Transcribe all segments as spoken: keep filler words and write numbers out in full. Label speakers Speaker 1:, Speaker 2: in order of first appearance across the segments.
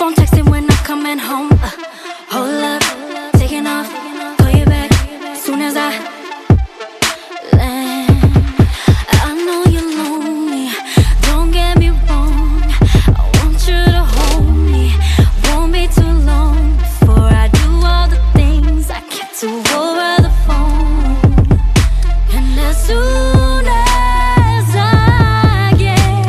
Speaker 1: phone texting when I'm coming home. Uh, hold up, taking off, call you back soon as I land. I know you're lonely, don't get me wrong. I want you to hold me, won't be too long before I do all the things I can't do over the phone. And as soon as I get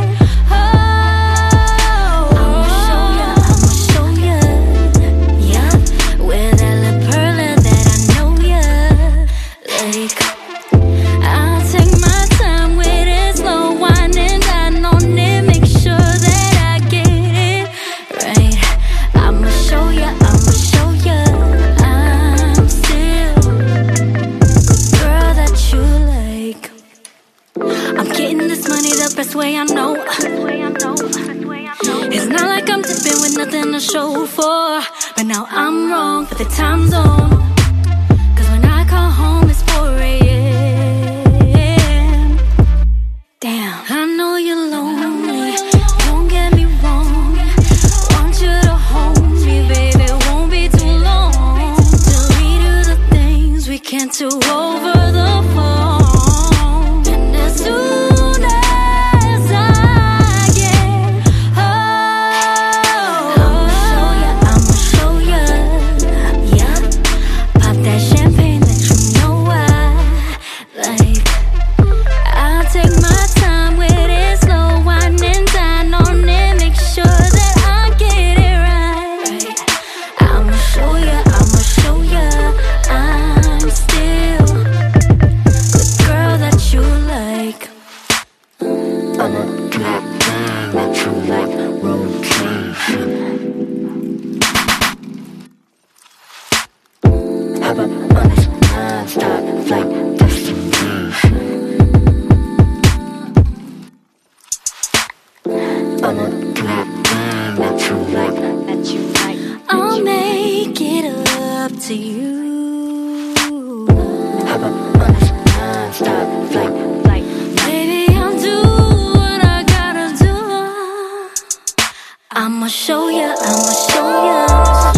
Speaker 1: home, I'ma show ya, I'ma show ya, yeah, with that lip pearler that I know ya like. I'll take my time with it, slow winding down on it, make sure that I get it right. I'ma show ya, I'ma show ya, I'm still the girl that you like. I'm getting this money the best way I know. It's not like I'm dipping with nothing to show for, but now I'm wrong for the time zone. Cause when I call home it's four a m Damn, I know you're lonely, don't get me wrong. Want you to hold me, baby, won't be too long till we do the things we can't do over the phone. And as soon as I get home, I'ma show ya, I'ma show ya, yeah, pop that champagne that you know I like. I'll take my time with it, slow winding down on it, make sure that I get it right. I'ma show ya, I'ma show ya, I'm still the girl that you like.
Speaker 2: I'ma do that thing that you like, rotation. Have a honest non-stop flight destination. I'ma do that thing that you like, that you like.
Speaker 1: I'll make it up to you.
Speaker 2: Have a honest non-stop flight, flight.
Speaker 1: Baby, I'll do what I gotta do. I'ma show ya, I'ma show ya.